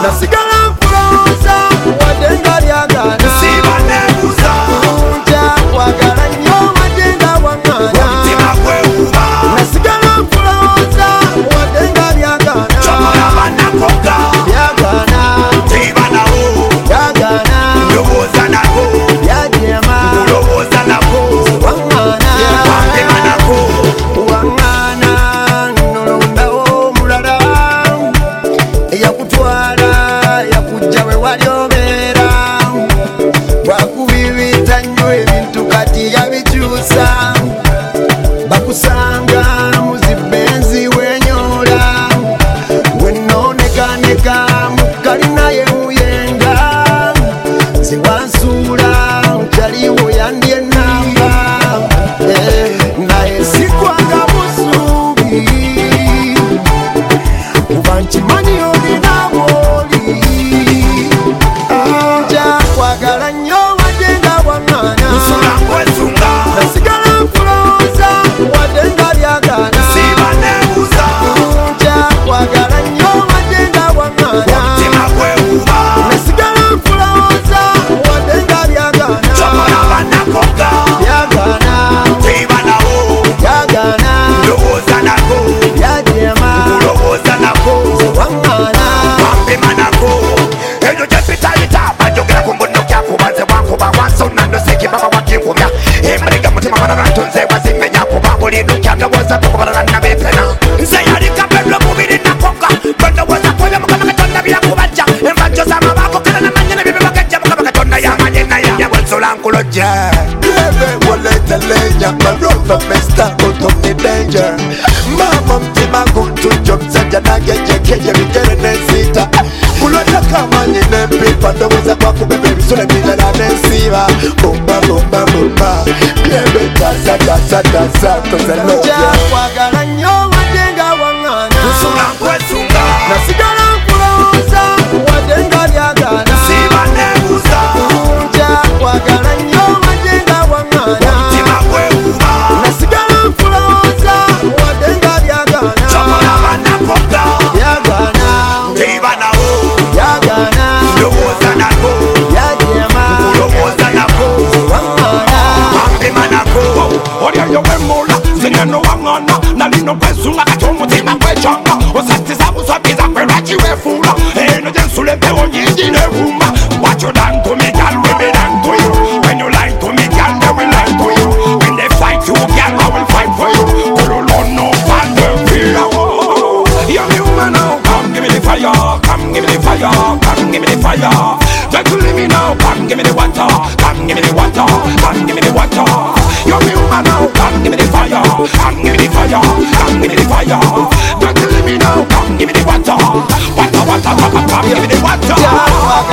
nasigala nkulowooza wadde nga lyagaana siba nebuuza nja kwagala nnyo wadde nga waŋŋaana omutima gwewuuba nasigala nkulowooza wadde nga lyagaana kyomulaba nakoga lyagaana siba nawo lyagaana ndowooza nako lyajeema ndowooza nako waŋŋaana wampima nako waŋŋaana nolondawo omulala eyakutwala yakujja we wali obeera bwakubibita nnyo ebintu kati yabikyusa bakusanga muzibenzi wenyoola wenoonekaneka mukalina ye muyenga zewansuula kyaliwo yandye namba naye sikwanga busuubi kuba nkimanyi olina bwoli nja kwagala nnyo wadde nga waŋŋaana nsula nkwesunga nasigala nkulowooza wadde nga lyagaana siba nebuuza nja kwagala nnyo wadde nga waŋŋaana omutima gwewuuba nasigala nkulowooza wadde nga lyagaana kyomulaba nakoga lyagaana siba nawo lyagaana ndowooza nako lyajeema ndowooza nako waŋŋaana wampima nako ebyo gyepitayita bajogera ku mbuno kyakubanze bwankuba wansona ndoseki baba wakinkumya embaliga mutima balala ntonze wazimenya kuba bulindu kyandowooza kukubalala nabepena nze yali kabedwe mubiri nakoga bwendowooza kwebyo mukama katonda byakubajja envajjo z'amabaako kala namanyene bye bibagajja mukama katonda yamanye naye yabwensula nkulojja leja marova mesta kutumni danger mama mtima kuntujo msanja nagejekeje bigere nesita kulota kama nyine pipa ndoweza kwa kubebe bisule milala nesiba bumba bumba bumba klebe tasa tasa tasa tozeloja kwagala nnyo wadde nga waŋŋaana nsula nkwesunga nasigala nkulowooza wadde nga lyagaana siba nebuuza nja kwagala nnyo wadde nga waŋŋaana omutima gwewuuba nasigala nkulowooza wadde nga lyagaana kyomulaba nakoga lyagaana siba nawo lyagaana ndowooza nako lyajeema ndowooza nako waŋŋaana wampima nako olyayo wemula zineno waŋŋana nalino kwesunga kati omutima gwecanga osatiza buswabiza kwelwaki wefuula eno gyensula empewo nyingi nevuma what you done to me girl we be done to you when you lie to me girl they will lie to you when they fight you girl I will fight for you no fan them fear you're me woman now come give me the fire come give me the fire come give me the fire don't you leave me now come give me the water come give me the water come give me the water you're me woman now come give me the fire come give me the fire come give me the fire don't you leave me now come give me the water water water water come give me the water